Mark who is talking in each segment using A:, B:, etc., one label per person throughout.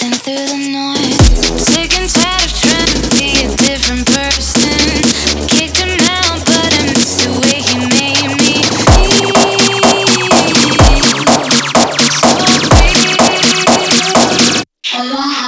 A: cutting through the noise. I'm sick and tired of trying to be a different person. I kicked him out, but I missed the way he made me feel. So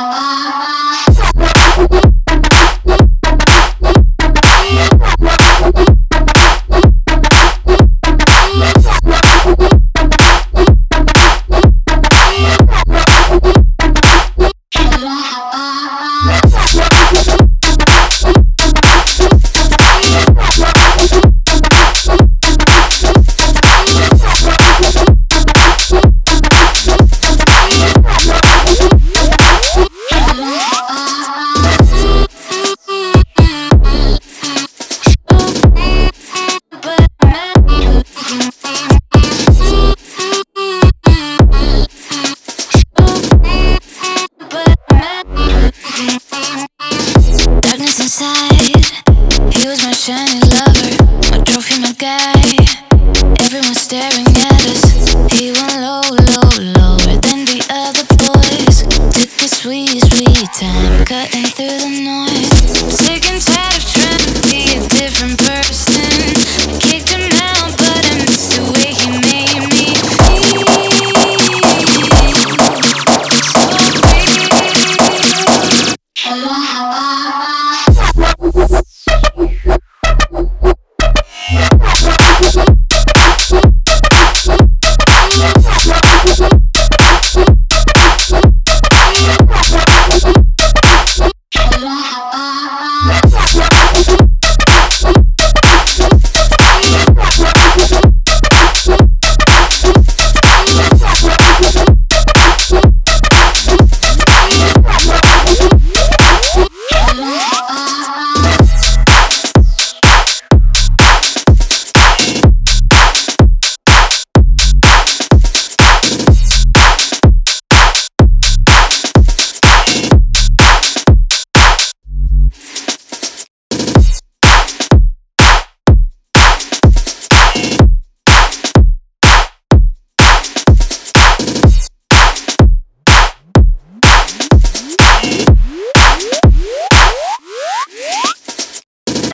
A: darkness inside, he was my shiny lover, my trophy, my guy. Everyone staring at us, he went low, low, lower than the other boys. Took his sweet, sweet time, cutting through the noise.